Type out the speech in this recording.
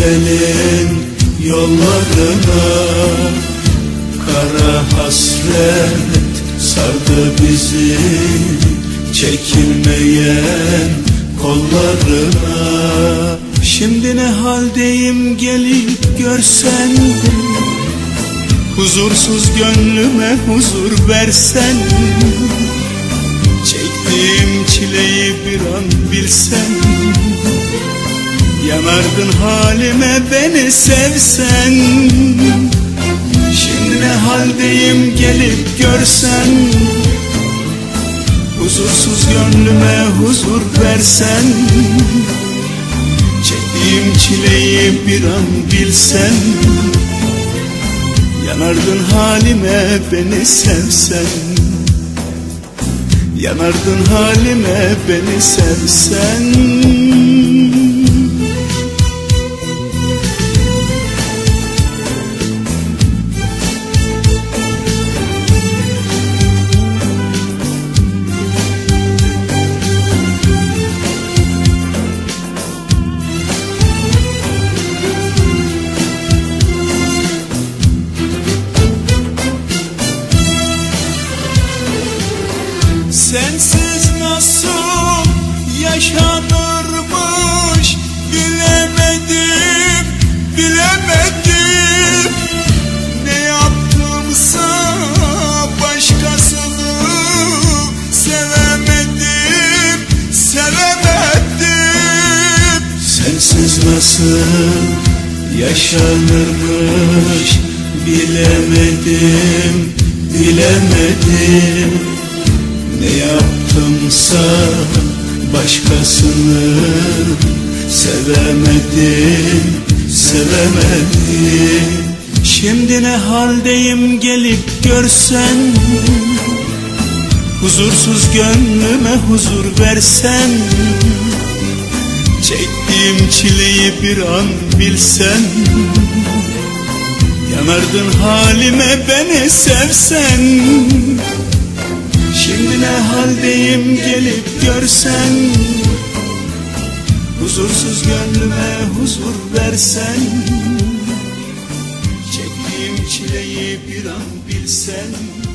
elin yollarına. Kara hasret sardı bizi çekilmeyen kollarına. Şimdi ne haldeyim gelip görsen, huzursuz gönlüme huzur versen. Çektiğim çileyi bir an bilsen, yanardın halime beni sevsen. Şimdi ne haldeyim gelip görsen, huzursuz gönlüme huzur versen. Çektiğim çileyi bir an bilsen, yanardın halime beni sevsen. Yanardın halime beni sevsen. Sensiz nasıl yaşanırmış bilemedim, bilemedim. Ne yaptımsa başkasını sevemedim, sevemedim. Sensiz nasıl yaşanırmış bilemedim, bilemedim. Ne yaptımsa başkasını sevemedim, sevemedim. Şimdi ne haldeyim gelip görsen, huzursuz gönlüme huzur versen. Çektiğim çileyi bir an bilsen, yanardın halime beni sevsen. Şimdi ne haldeyim gelip görsen, huzursuz gönlüme huzur versen. Çektiğim çileyi bir an bilsen.